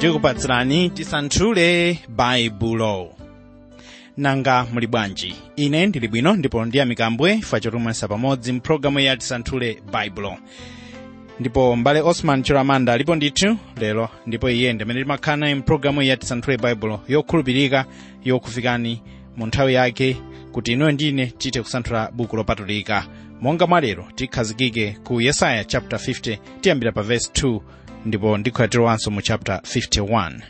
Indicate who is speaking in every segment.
Speaker 1: tikupatsirani tisanthule baibulo. Nanga muli bwanji? Ine ndili bwino ndipo ndiyamika Ambuye chifukwa chotumwesa pamodzi mpulogalamu ya tisanthule baibulo. Ndipo mbale Osman Chiramanda alipo ndithu lero, ndipo iye ndimene timakhala naye mpulogalamu ya tisanthule baibulo yokhulupirika yokufikani mu nthawi yake kuti inuyo ndine tite kusanthula buku lopatulika. Monga mwalero tikhazikike ku Yesaya chapter 50 tiyambira pa verse 2 ndipo ndikhuatirowanso mu chapter 51.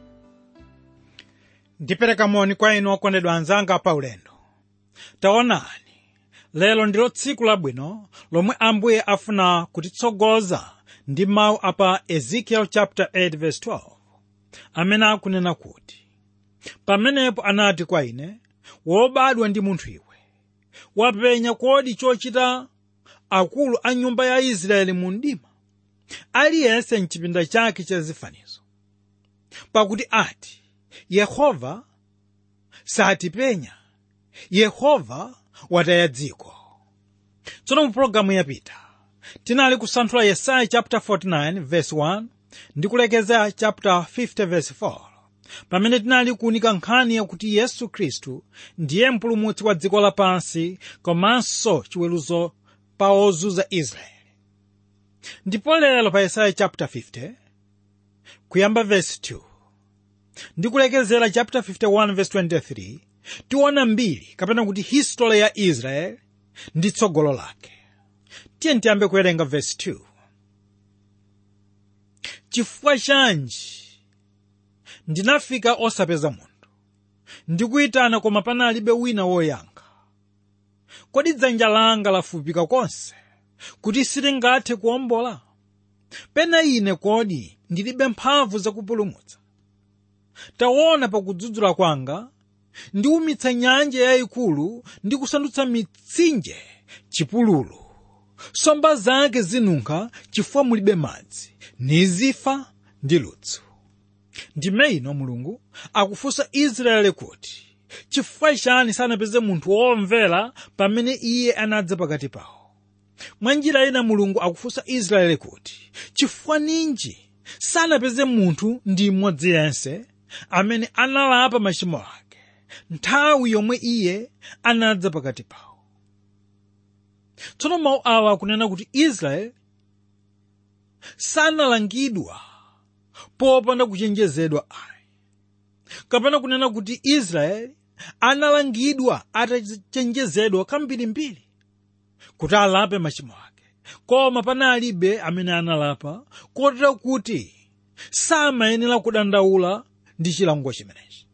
Speaker 2: Ndipereka moni kwa inu okondedwa anzanga pa ulendo. Taonani, lero ndilo tsiku labwino lomwe Ambuye afuna kutitsogoza ndi mawu apa Ezekiel chapter 8 verse 12, amene akunena kuti, pamenepo anati kwa ine, wobadwa ndi munthu iwe, wapenya kodi chochita akulu a nyumba ya Israeli mu mdima, aliyense mchipinda chake cha zifanizo. Pakuti ati, Yehova satipenya, Yehova wataya dziko. Tsono mu programu yapita tinali kusanthula Yesaya chapter 49 verse 1 ndi kulekeza chapter 50 verse 4, pamene tinali kuunika nkhani yakuti Yesu Khristu ndiye mpulumutsi wa dziko lapansi komanso chiweruzo pa ozunza Israeli. Ndipo lero pa Yesaya chapter 50 kuyamba verse 2 ndi kulekezera chapter 51 verse 23 tiona mbiri kapena kuti history ya Israeli ndi tsogolo lake. Tiye tiyambe kuwerenga verse 2. Chifukwa chanji ndinafika osapeza munthu, ndikuyitana koma panalibe wina woyankha. Kodi dzanja langa lafupika konse kuti silingathe kuwombola? Pena ine kodi ndilibe mphamvu zakupulumutsa? Taona pakudzudzula kwanga ndiwumitsa nyanja yayikulu ndi kusandutsa mitsinje chipululu. Nsomba zake zinunkha chifukwa mulibe madzi, nizifa ndi ludzu. Ndime ino Mulungu akufunsa Israeli kuti, chifukwa chani sanapeze munthu womvera pamene iye anadza pakati pawo? Mwa njira ina Mulungu akufunsa Israeli kuti, chifukwa ninji sanapeze munthu ndi mmodzi yense amene analapa machimo ake nthawi yomwe iye anadza pakati pawo. Tsono mawu awa akunena kuti Israeli sanalangidwa popanda kuchenjezedwa ayi, kapena kunena kuti Israeli analangidwa atachenjezedwa kambirimbiri kuti alape machimo ake, koma panalibe amene analapa kotero kuti samayenera kudandaula ndi chilango chimenechi.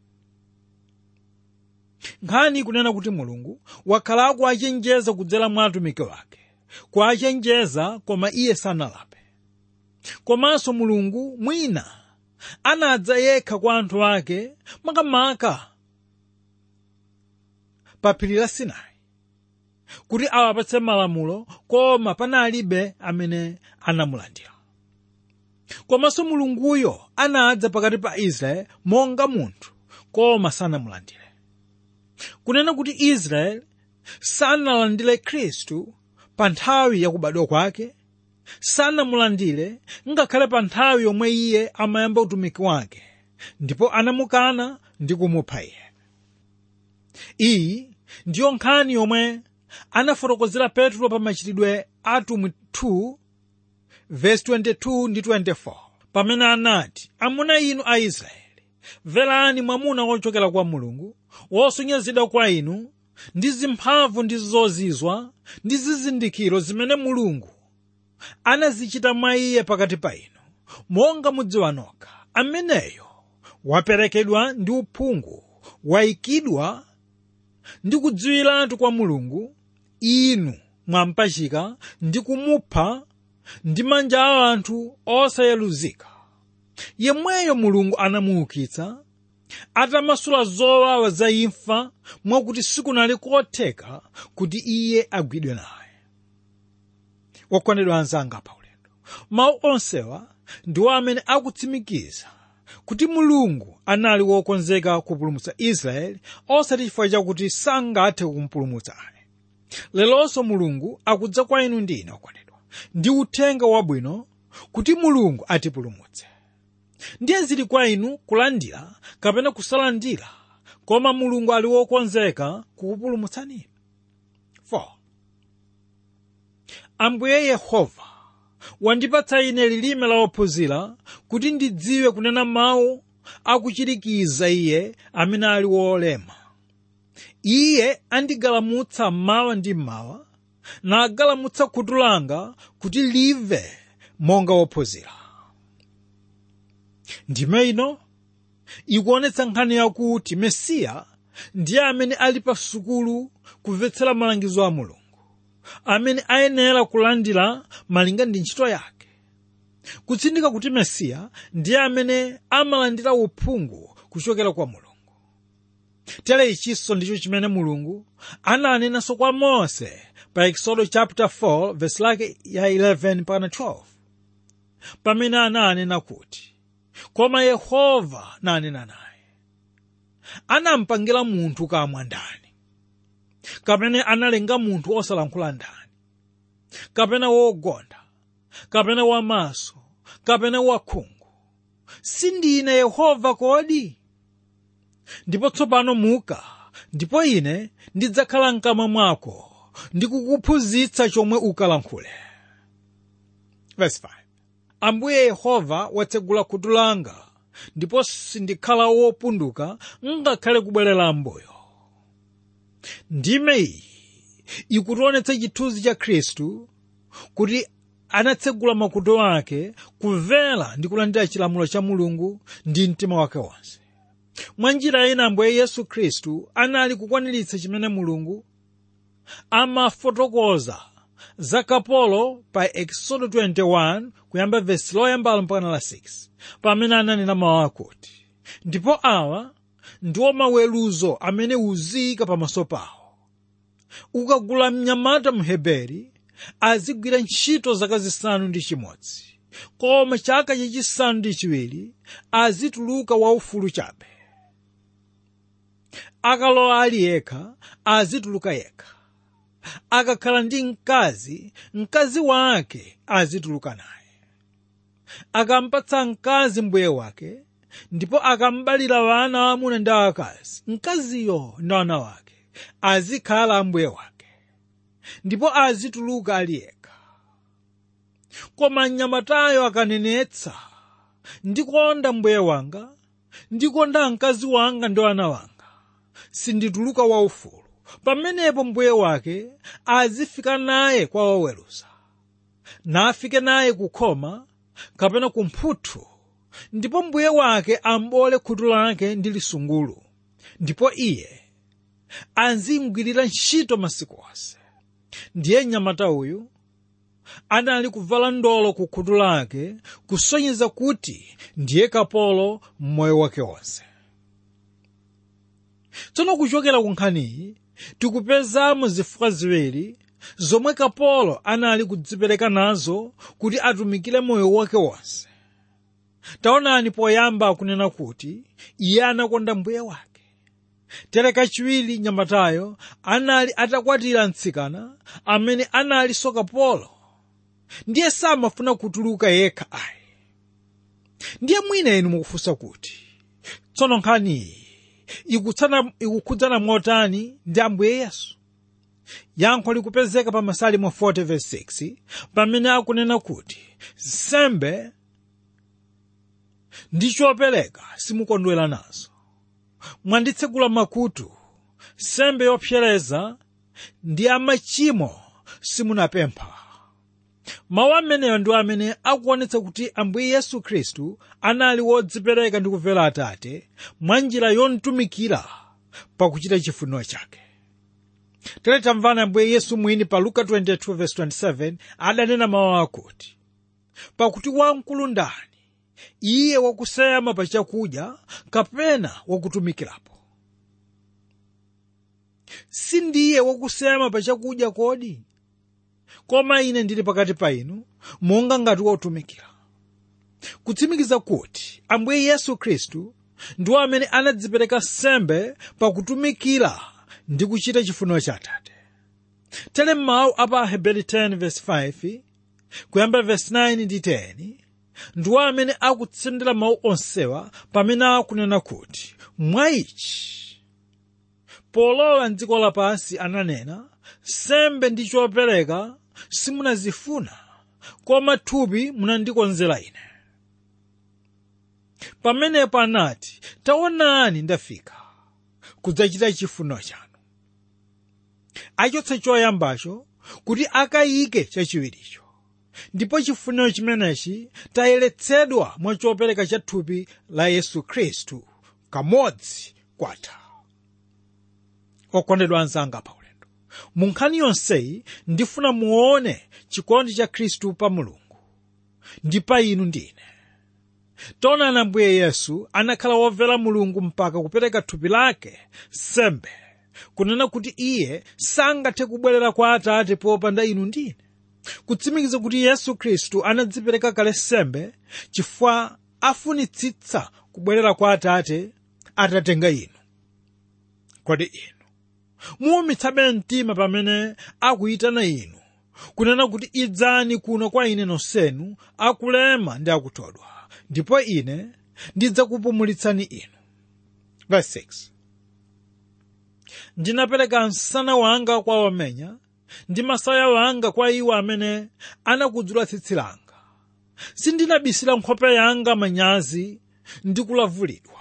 Speaker 2: Nkhani kunena kuti Mulungu wakhala kuwachenjeza kudzera mwa atumiki wake, kuwachenjeza koma iye sanalape. Komanso Mulungu mwina anadza yekha kwa anthu ake makamaka pa phiri la Sinai kuti awapatse malamulo, koma panalibe amene anamulandira. Komanso Mulunguyo anadza pakati pa Israeli monga munthu, koma sanamulandire. Kunena kuti Israeli sanalandire Khristu pa nthawi yakubadwa kwake, sanamulandire ngakhale pa nthawi yomwe iye amayamba utumiki wake, ndipo anamukana ndi kumupha iye. Iyi ndiyo nkhani yomwe anafotokozera Petro pa machitidwe atumwi 2 verse 22 ndi 24, pamene anati, amuna inu a Israeli, mverani mwamuna wochokera kwa Mulungu, wosonyezedwa kwa inu ndi zimphamvu ndi zozizwa ndi zizindikiro zimene Mulungu anazichita mwa iye pakati pa inu, monga mudziwa nokha. Ameneyo waperekedwa ndi uphungu, wayikidwa ndi kudziwiratu kwa Mulungu, inu mwampachika ndi kumupha ndi manja a anthu osayeluzika. Yemweyo Mulungu anamuukitsa atamasula zowawa za imfa, mwakuti sikunali kotheka kuti iye agwidwe naye. Okondedwa anzanga pa ulendo, mawu onsewa ndiwo amene akutsimikiza kuti Mulungu anali wokonzeka kupulumutsa Israeli, osati chifukwa chakuti sangathe kumpulumutsa ayi. Lelonso Mulungu akudza kwa inu ndi ine okondedwa ndi uthenga wabwino kuti Mulungu atipulumutse. ndiye zili kwa inu kulandira kapena kusalandira, koma Mulungu ali wokonzeka kukupulumutsani. 4. Ambuye Yehova wandipatsa ine lilime la ophunzira kuti ndidziwe kunena mawu akuchirikiza Iye amene ali wolema. Iye andigalamutsa mmawa ndi mmawa, nagalamutsa khutu langa kuti live monga wophunzira. Ndime ino ikuonetsa nkhani yakuti Mesiya ndiye amene ali pa sukulu kumvetsera malangizo a Mulungu, amene ayenera kulandira malinga ndi ntchito yake. Kutsindika kuti Mesiya ndiye amene amalandira uphungu kuchokera kwa Mulungu. Tere ichinso ndicho chimene Mulungu ananenanso kwa Mose pa Exodus chapter 4 verse lake ya 11 mpaka 12, pamene ananena kuti, koma Yehova nanena naye, anampangira munthu kamwa ndani, kapena analenga munthu osalankhula ndani, kapena wogonda, kapena wamaso, kapena wakhungu? Sindine Yehova kodi? Ndipo tsopano muka, ndipo ine ndidzakhala mkamwa mwako ndikukuphunzitsa chomwe ukalankhule. Verse 5. Ambuye Yehova watsegula khutu langa, ndipo sindikhala wopunduka ngakhale kubwerera m'mbuyo. Ndime iyi ikutionetsa chithunzi cha Khristu kuti anatsegula makutu ake kumvera ndi kulandira chilamulo cha Mulungu ndi mtima wake wonse. Mwa njira ina Ambuye Yesu Khristu anali kukwaniritsa chimene Mulungu amafotokoza za kapolo pa Exodus 21 kuyamba verse loyambalo mpaka la 6, pamene ananena mawu akuti, ndipo awa ndiwo maweruzo amene uziyika pamaso pawo. Ukagula mnyamata Mheberi azigwira ntchito zaka 6 koma chaka chachisanu ndi chiwiri azituluka waufulu chabe. Akalowa ali yekha azituluka yekha. Akakhala ndi mkazi wake azituluka naye. Akampatsa mkazi mbuye wake, ndipo akambalira wana wamuna ndi akazi, mkaziyo ndi wana wake azikhala mbuye wake, ndipo azituluka ali yekha. Koma mnyamatayo akanenetsa, ndikonda mbuye wanga, ndikonda mkazi wanga ndi wana wanga, sindituluka waufulu, pamenepo mbuye wake azifika naye kwa woweruza, nafike naye kukhoma kapena kumphuthu, ndipo mbuye wake ambole khutu lake ndi lisungulu, ndipo iye azimgwirira ntchito masiku onse. Ndiye mnyamata uyu anali kuvala ndolo ku khutu lake, kusonyeza kuti ndiye kapolo mmoyo wake wonse. Tsono kuchokera ku nkhaniyi tikupezamo zifukwa ziwiri zomwe kapolo anali kudzipereka nazo kuti atumikire moyo wake wonse. Taonani poyamba akunena kuti iye anakonda mbuye wake. Tere kachiwiri mnyamatayo anali atakwatira mtsikana amene anali kapolo, ndiye samafuna kutuluka yekha ayi. Ndiye mwina inu mukufunsa kuti, tsono nkhaniyi ikukhudzana motani ndi Ambuye Yesu? Yankho likupezeka pa Masalimo 40 verse 6, pamene akunena kuti nsembe ndi chopereka simukondwera nazo. Mwanditsegula makutu, nsembe yopsereza ndi amachimo simunapempha. Mawu ameneyo ndi amene akuonetsa kuti Ambuye Yesu Khristu anali wodzipereka ndi kumvera Atate mwa njira yomtumikira pakuchita chifuniro chake. Tere tamvana Ambuye Yesu mwini pa Luka 22 verse 27 adanena mawu akuti, pakuti wamkulu ndani, iye wakusema pa chakudya kapena wakutumikirapo? Si ndiye wakusema pa chakudya kodi? Koma ine ndili pakati pa inu monga ngati wotumikira. Kutsimikiza kuti Ambuye Yesu Khristu ndiwo amene anadzipereka nsembe pakutumikira ndi kuchita chifuniro cha Atate. Tere mawu apa Aheberi 10 verse 5 kuyamba verse 9 ndi 10 ndiwo amene akutsendera mawu onsewa pamene akunena kuti mwa ichi polowa m'dziko lapansi ananena, nsembe ndi chopereka simunazifuna, koma thupi munandikonzera ine. Pamenepo anati, taonani ndafika kudzachita chifuniro chanu. Achotsa choyambacho kuti akayike chachiwiricho, ndipo chifuniro chimenechi tayeretsedwa mwa chopereka cha thupi la Yesu Khristu kamodzi kwatha. Okondedwa anzanga pa ulendo, mu nkhani yonseyi ndifuna muone chikondi cha Khristu pa Mulungu ndi pa inu ndine. Taonani Ambuye Yesu anakhala womvera Mulungu mpaka kupereka thupi lake nsembe, kunena kuti iye sangathe kubwerera kwa Atate popanda inu ndine, kutsimikiza kuti Yesu Khristu anadzipereka kale nsembe chifukwa afunitsitsa kubwerera kwa Atate atatenga inu. Kodi inu muwumitsabe mtima pamene akuyitana inu kunena kuti idzani kuno kwa ine nonsenu akulema ndi akuthodwa, ndipo ine ndidzakupumulitsani inu. Verse 6. Ndinapereka msana wanga kwa wamenya ndi masaya wanga kwa iwo amene anakudzula tsitsi langa. Sindinabisira nkhope yanga manyazi ndi kulavulidwa.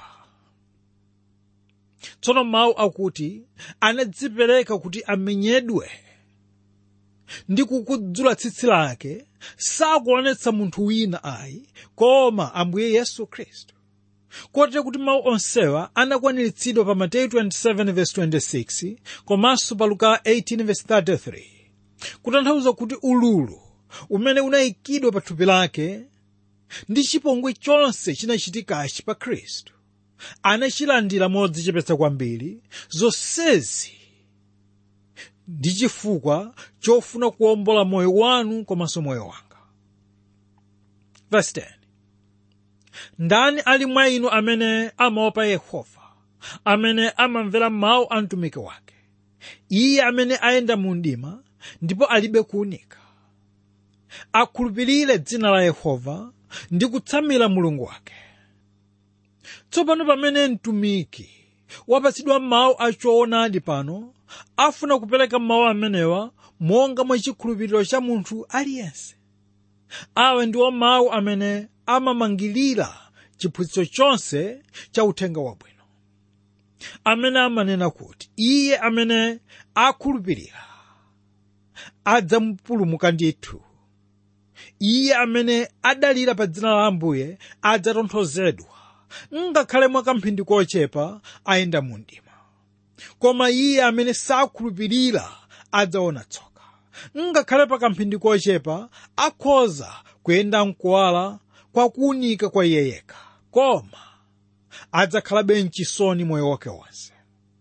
Speaker 2: Tsono mawu akuti anadzipereka kuti amenyedwe ndi kukudzula tsitsi lake sakuonetsa munthu wina ayi, koma Ambuye Yesu Khristu. Kotero kuti mawu onsewa anakwaniritsidwa pa Mateyu 27:26 komanso pa Luka 18:33, kutanthauza kuti ululu umene unayikidwa pa thupi lake ndi chipongwe chonse chinachitikachi pa Khristu anachilandira modzichepetsa kwambiri, zonsezi ndi chifukwa chofuna kuwombola moyo wanu komanso moyo wanga. Verse 10. Ndani ali mwa inu amene amaopa Yehova, amene amamvera mawu a mtumiki wake, iye amene ayenda mu mdima ndipo alibe kuwunika? Akhulupirire dzina la Yehova ndi kutsamira Mulungu wake. Tsopano pamene mtumiki wapatsidwa mawu achoonadi pano, afuna kupereka mawu amenewa monga mwa chikhulupiriro cha munthu aliyense. Awa ndiwo mawu amene amamangirira chiphunzitso chonse cha uthenga wabwino, amene amanena kuti iye amene akhulupirira adzapulumuka ndithu. Iye amene adalira pa dzina la Ambuye adzatonthozedwa, ngakhale mwa kamphindi kochepa ayenda mu mdima. Koma iye amene sakhulupirira adzaona tsoka, ngakhale pa kamphindi kochepa akhoza kuyenda mkuwala kwa kuwunika kwa iye yekha, koma adzakhalabe mchisoni moyo wake wonse.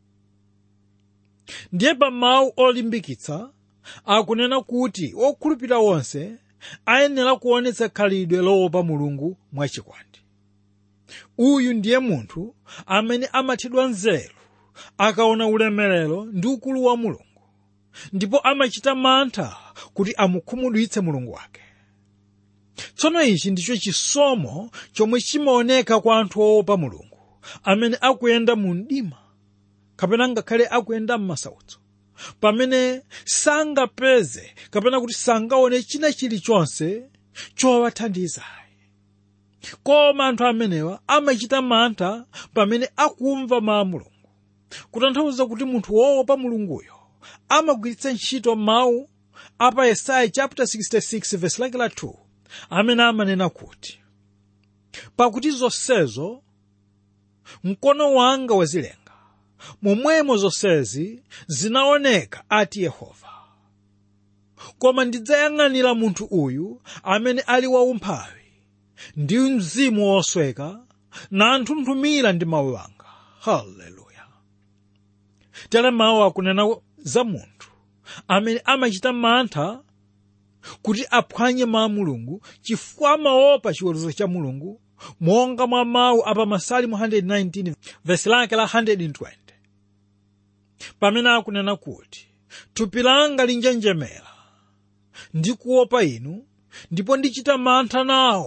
Speaker 2: Ndiye pa mawu olimbikitsa akunena kuti okhulupirira wonse ayenera kuonetsa khalidwe loopa Mulungu mwachikondi. Uyu ndiye munthu amene amathedwa nzeru akaona ulemerero ndi ukulu wa Mulungu, ndipo amachita mantha kuti amukhumudwitse Mulungu wake. Tsono ichi ndicho chisomo chomwe chimaoneka kwa anthu oopa Mulungu, amene akuyenda mu mdima kapena ngakhale akuyenda m'masautso, pamene sangapeze kapena kuti sangaone china chilichonse chowathandiza. Koma anthu amenewa amachita mantha pamene akumva mawu a Mulungu, kutanthauza kuti munthu woopa Mulunguyo amagwiritsa ntchito mawu apa Yesaya chapter 66 verse lake la 2, amene amanena kuti, pakuti zonsezo mkono wanga wazilenga, momwemo zonsezi zinaoneka ati Yehova. Koma ndidzayang'anira munthu uyu amene ali waumphawi ndi mzimu wosweka, nanthunthumira ndi mawu anga. Haleluya. Tere mawu akunena za munthu amene amachita mantha kuti aphwanye mawu a Mulungu chifukwa amaopa chiweruzo cha Mulungu, monga mwa mawu apa Masalimo 119 verse lake la 120, pamene akunena kuti thupi langa linjenjemera ndi kuopa inu, ndipo ndichita mantha nawo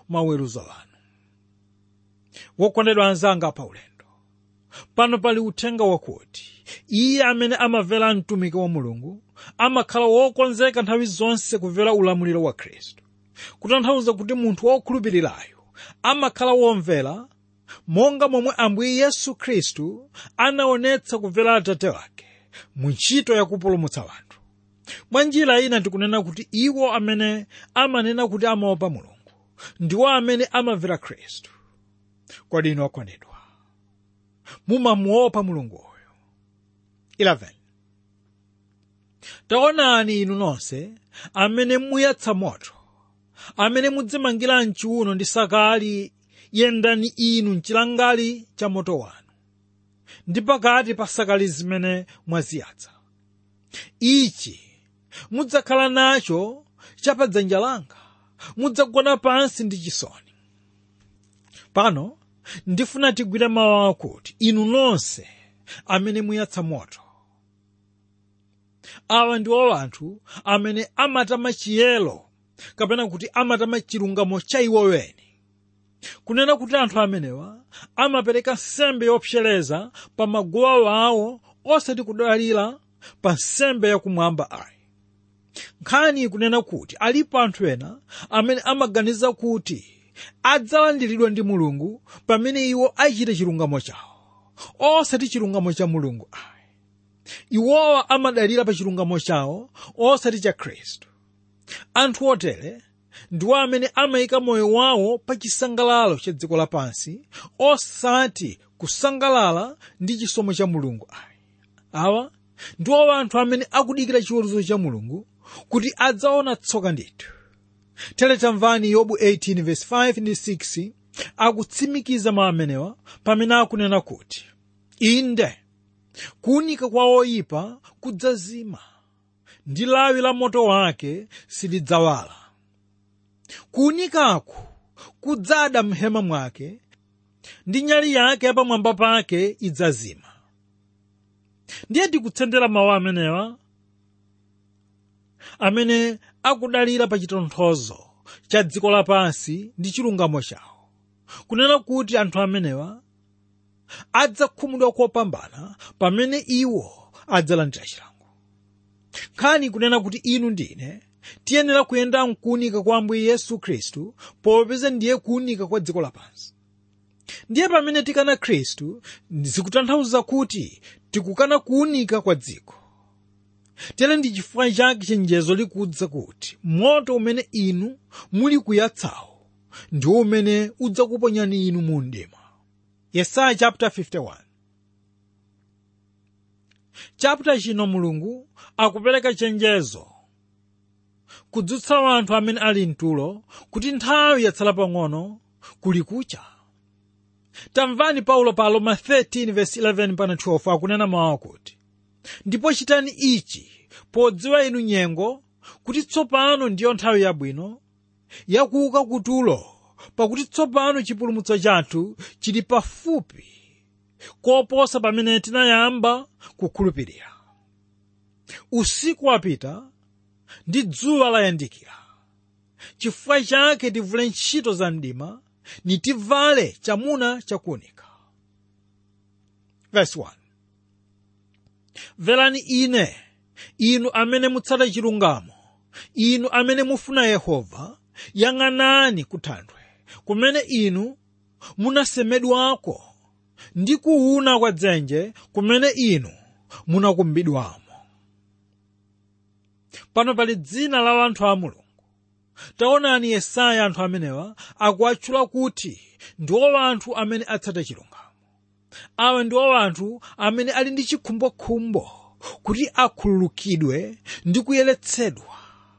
Speaker 2: maweruzo anu. Wokondedwa anzanga pa ulendo, pano pali uthenga wakuti iye amene amamvera mtumiki wa Mulungu amakhala wokonzeka nthawi zonse kumvera ulamuliro wa Khristu. Kutanthauza kuti munthu wokhulupirirayo amakhala womvera monga momwe Ambuye Yesu Khristu anaonetsa kumvera Atate wake mu ntchito yakupulumutsa wanthu. Mwa njira ina tikunena kuti iwo amene amanena kuti amaopa Mulungu ndiwo amene amamvera Khristu. Kodi inu okondedwa, mumamuopa Mulunguyo? 11. Taonani inu nonse amene muyatsa moto, amene mudzimangira mchiuno ndi sakali, yendani inu mchilangali cha moto wanu ndi pakati pa sakali zimene mwaziyatsa. Ichi mudzakhala nacho chapadzanja langa, mudzagona pansi ndi chisoni. Pano ndifuna tigwire mawu akuti inu nonse amene muyatsa moto. Awa ndiwo anthu amene amatama chiyero kapena kuti amatama chilungamo cha iwo weni. Kunena kuti anthu amenewa amapereka nsembe yopsereza pa maguwa awo osati kudalira pa nsembe yakumwamba ayi. Nkhani kunena kuti alipo anthu ena amene amaganiza kuti adzalandiridwa ndi Mulungu pamene iwo achita chilungamo chawo osati chilungamo cha Mulungu ayi. Iwowa amadalira pa chilungamo chawo osati cha Khristu. Anthu otere ndiwo amene amayika moyo wawo pa chisangalalo cha dziko lapansi osati kusangalala ndi chisomo cha Mulungu ayi. Awa ndiwo anthu amene akudikira chiweruzo cha Mulungu kuti adzaona tsoka ndithu. Tere tamvani Yobu 18:5 ndi 6 akutsimikiza mawu amenewa pamene akunena kuti inde kuwunika kwa oyipa kudzazima ndi lawi la moto wake silidzawala. Kuwunikaku kudzada mhema mwake ndi nyali yake yapamwamba pake idzazima. Ndiye tikutsendera mawu amenewa amene akudalira pa chitonthozo cha dziko lapansi ndi chilungamo chawo. Kunena kuti anthu amenewa adzakhumudwa kopambana pamene iwo adzalandira chilango. Nkhani kunena kuti inu ndine tiyenera kuyenda mkuwunika kwa Ambuye Yesu Khristu popeza ndiye kuwunika kwa dziko lapansi. Ndiye pamene tikana Khristu zikutanthauza kuti tikukana kuwunika kwa dziko. Tere ndi chifukwa chake chenjezo likudza kuti moto umene inu muli kuyatsawo ndiwo umene udzakuponyani inu mu mdima. Yesaya chapter 51. Chapter chino Mulungu akupereka chenjezo kudzutsa anthu amene ali mtulo kuti nthawi yatsala pang'ono kuli kucha. Tamvani Paulo pa Roma 13:11-12 akunena mawu akuti ndipo chitani ichi podziwa inu nyengo kuti tsopano ndiyo nthawi yabwino yakuuka kutulo, pakuti tsopano chipulumutso chathu chili pafupi koposa pamene tinayamba kukhulupirira. Usiku wapita ndi dzuwa layandikira. Chifukwa chake tivule ntchito za mdima nitivale chamuna chakuwunika. Verse 1. Verani ine, inu amene mutsata chilungamo, inu amene mufuna Yehova, yang'anani kuthanthwe kumene inu munasemedwako ndi kuwuna kwa dzenje kumene inu munakumbidwamo. Pano pali dzina la anthu a Mulungu. Taonani Yesaya anthu amenewa akuwatchula kuti ndiwo anthu amene atsata chilungamo. Awa ndiwo anthu amene ali ndi chikhumbokhumbo kuti akhululukidwe ndi kuyeretsedwa.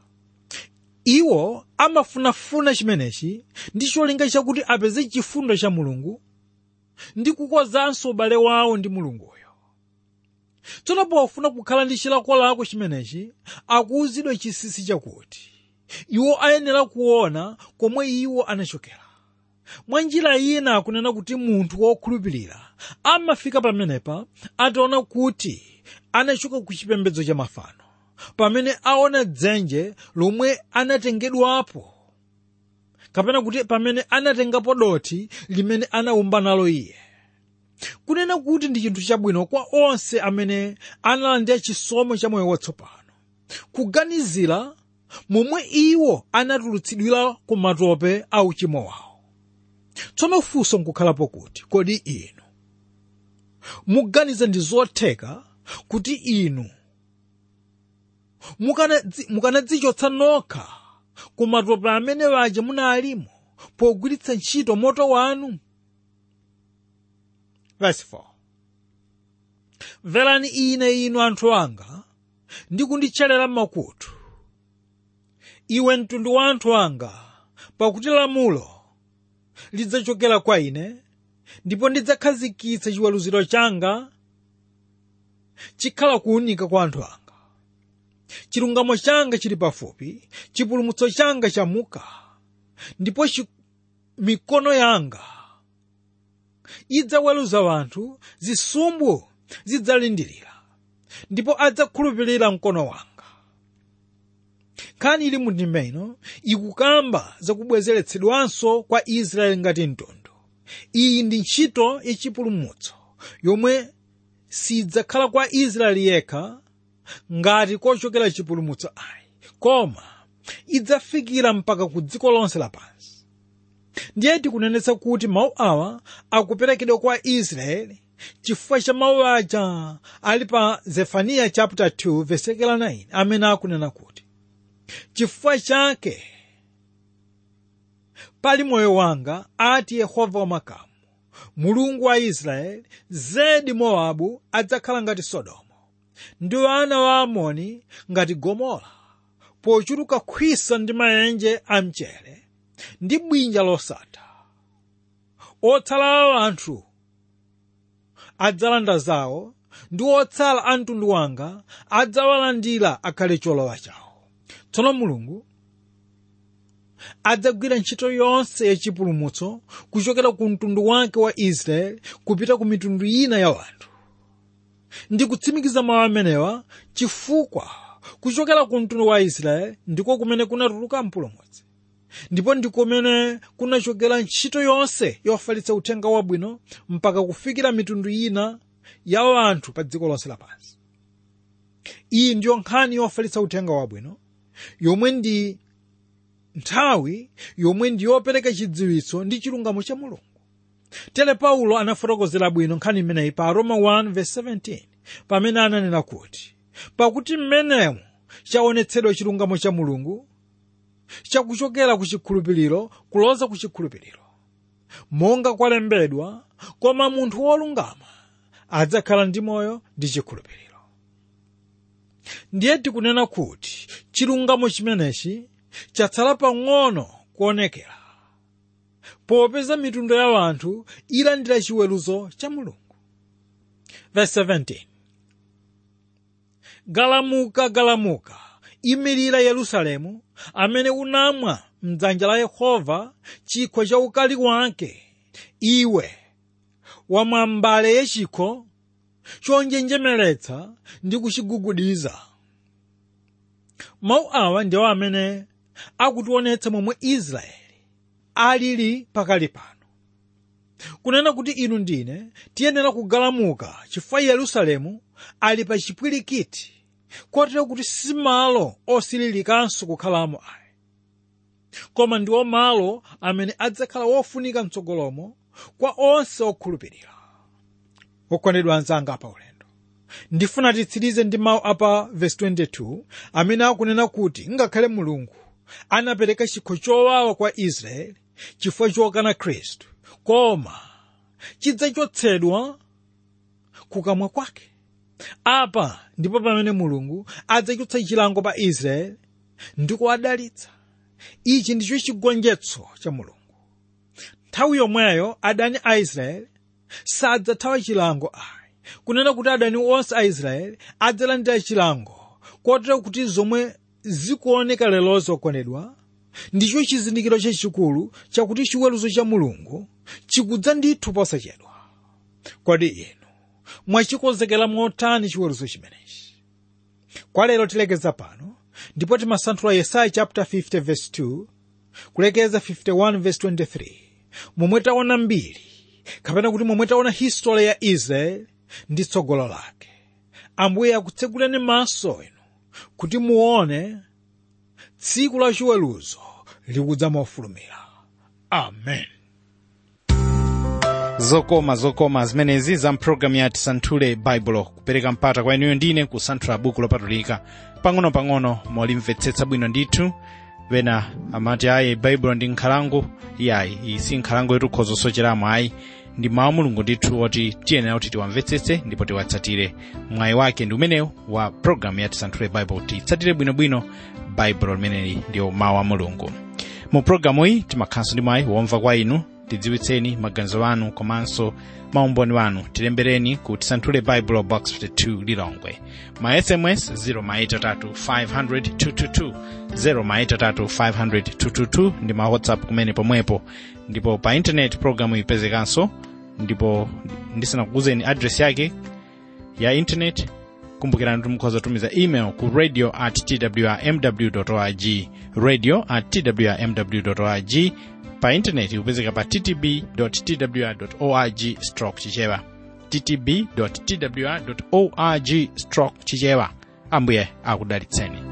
Speaker 2: Iwo amafunafuna chimenechi ndi cholinga chakuti apeze chifundo cha Mulungu ndi kukozanso ubale wawo ndi Mulunguyo. Tsono pofuna kukhala ndi chilakolako chimenechi akuwuzidwa chinsinsi chakuti iwo ayenera kuona komwe iwo anachokera. Mwa njira ina akunena kuti munthu wokhulupirira amafika pamenepa ataona kuti anachoka ku chipembedzo cha mafano, pamene aona dzenje lomwe anatengedwapo kapena kuti pamene anatengapo dothi limene anawumba nalo iye. Kunena kuti ndi chinthu chabwino kwa onse amene analandira chisomo cha moyo watsopano kuganizira momwe iwo anatulutsidwira ku matope a uchimo wawo. Tsono funso nkukhalapo kuti kodi inu muganiza ndi zotheka kuti inu mukanadzichotsa nokha ku matope amene waja munalimo pogwiritsa ntchito moto wanu? Verse 4. Mverani ine inu anthu anga ndi kunditcherera makutu, iwe mtundu wa anthu anga, pakuti lamulo lidzachokera kwa ine, ndipo ndidzakhazikitsa chiweruziro changa chikhala kuwunika kwa anthu anga. Chilungamo changa chili pafupi, chipulumutso changa chamuka, ndipo mikono yanga idzaweruza wanthu, zisumbu zidzalindirira, ndipo adzakhulupirira mkono wanga. Nkhani ili mu ndime ino ikukamba zakubwezeretsedwanso kwa Israeli ngati mtundu. Iyi ndi ntchito yachipulumutso yomwe sidzakhala kwa Israeli yekha ngati kochokera chipulumutso ayi, koma idzafikira mpaka ku dziko lonse lapansi. Ndiye tikunenetsa kuti mawu awa akuperekedwa kwa Israeli chifukwa cha mawu aja ali pa Zefaniya chapter 2 verse 9 amene akunena kuti chifukwa chake pali moyo wanga, ati Yehova wamakamu, Mulungu wa Israeli, zedi Mowabu adzakhala ngati Sodomu, ndi ana wa Amoni ngati Gomora, pochuluka khwisa ndi maenje a mchere ndi bwinja losatha. Otsala anthu adzalanda zawo, ndi otsala a mtundu wanga adzawalandira akhale cholowa chawo. Tsono Mulungu adzagwira ntchito yonse yachipulumutso kuchokera ku mtundu wake wa Israeli kupita ku mitundu ina ya wanthu. Ndi kutsimikiza mawu amenewa chifukwa kuchokera ku mtundu wa Israeli ndiko kumene kunatuluka mpulumutsi, ndipo ndiko kumene kunachokera ntchito yonse yofalitsa uthenga wabwino mpaka kufikira mitundu ina ya wanthu pa dziko lonse lapansi. Iyi ndiyo nkhani yofalitsa uthenga wabwino, yomwe ndi nthawi yomwe ndi yopereka chidziwitso ndi chilungamo cha Mulungu. Tere Paulo anafotokozera bwino nkhani imeneyi pa Roma 1 verse 17 pamene ananena kuti pakuti mmenemu chaonetsedwa chilungamo cha Mulungu chakuchokera ku chikhulupiriro kuloza ku chikhulupiriro, monga kwalembedwa, koma munthu wolungama adzakhala ndi moyo ndi chikhulupiriro. Ndiye tikunena kuti chilungamo chimenechi chatsala pang'ono kuonekera, popeza mitundu ya wanthu ilandira chiweruzo cha Mulungu. Verse 17. Galamuka, galamuka, imirira Yerusalemu, amene unamwa m'dzanja la Yehova chikho cha ukali wake, iwe wamwambale yechikho chonjenjemeretsa ndi kuchigugudiza. Mawu awa ndiwo amene akutionetsa momwe Israeli alili pakali pano. Kunena kuti inu ndine tiyenera kugalamuka chifukwa Yerusalemu ali pa chipwirikiti, kotero kuti si malo osililikanso kukhalamo ayi, koma ndiwo malo amene adzakhala wofunika mtsogolomo kwa onse okhulupirira. Okondedwa anzanga pa ulendo, ndifuna titsirize ndi mawu apa verse 22 amene akunena kuti ngakhale Mulungu anapereka chikho chowawa kwa Israeli chifukwa chokana Khristu, koma chidzachotsedwa kukamwa kwake. Apa ndipo pamene Mulungu adzachotsa chilango pa Israeli ndi kuwadalitsa. Ichi ndicho chigonjetso cha Mulungu. Nthawi yomweyo adani a Israeli sadzathawa chilango ayi, kunena kuti adani onse a Israeli adzalandira chilango, kotero kuti zomwe zikuoneka lero zokondedwa ndicho chizindikiro chachikulu chakuti chiweruzo cha Mulungu chikudza ndithu posachedwa. Kodi inu mwachikonzekera motani chiweruzo chimenechi? Kwa lero tilekeza pano, ndipo timasanthula Yesaya chapter 50 verse 2 kulekeza 51 verse 23, momwe taona mbiri kapena kuti momwe taona history ya Israeli ndi tsogolo lake. Ambuye akutsekuleni maso enu kuti muone tsiku la chiweruzo likudza mofulumira. Amen.
Speaker 1: zokoma zimenezi za mpulogalamu ya tisanthule baibulo, kupereka mpata kwa inuyo ndine kusanthula buku lopatulika pang'ono-pang'ono molimvetsetsa bwino ndithu. Wena amati ayi baibulo ndi nkhalango. Iyayi, iyi si nkhalango yetu khozo socheramo ayi, ndi mawu mulungu ndithu oti tiyenera kuti tiwamvetsetse ndipo tiwatsatire. Mwayi wake ndi umenewu wa pulogalamu ya tisanthule baibulo, titsatire bwinobwino baibulo limeneli ndiyo mawu a mulungu. Mu pulogalamu iyi timakhanso ndi mwayi womva kwa inu. Tidziwitseni maganizo anu komanso maumboni wanu. Tilembereni ku tisanthule Bible box 52 Lilongwe. Ma SMS 083500222 083500222 ndi ma WhatsApp kumene pomwepo. Ndipo pa internet programu ipezekanso, ndipo ndisanakuuzeni address yake ya internet. Kumbukirani kuti mukhoza tumiza email ku radio@twrmw.org radio@twrmw.org. Pa internet upezeka pa ttb.twr.org/chichewa ttb.twr.org/chichewa. Ambuye akudalitseni.